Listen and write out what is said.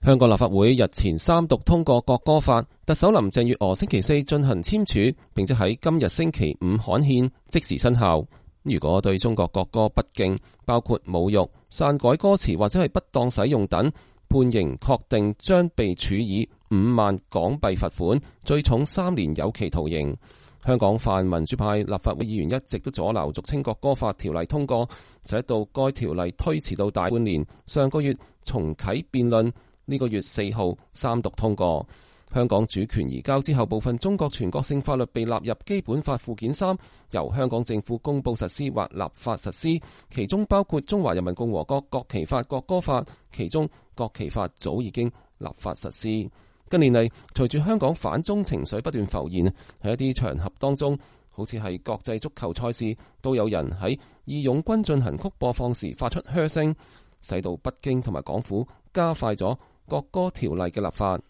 香港立法會日前三讀通過國歌法，特首林鄭月娥星期四進行簽署，並且喺今日星期五刊憲，即時生效。如果對中國國歌不敬，包括侮辱、篡改歌詞或者係不當使用等，判刑確定將被處以5萬港幣罰款，最重3年有期徒刑。香港泛民主派立法會議員一直都阻撓俗稱國歌法條例通過，使到該條例推遲到大半年。上個月重啟辯論，呢個月4號三讀通過。香港主權移交之後，部分中國全國性法律被納入基本法附件3，由香港政府公布實施或立法實施，其中包括中華人民共和國國旗法、國歌法，其中國旗法早已經立法實施。近年嚟，隨住香港反中情緒不斷浮現，喺一啲場合當中，好似係國際足球賽事，都有人喺義勇軍進行曲播放時發出噓聲，使到北京同埋港府加快咗國歌條例嘅立法。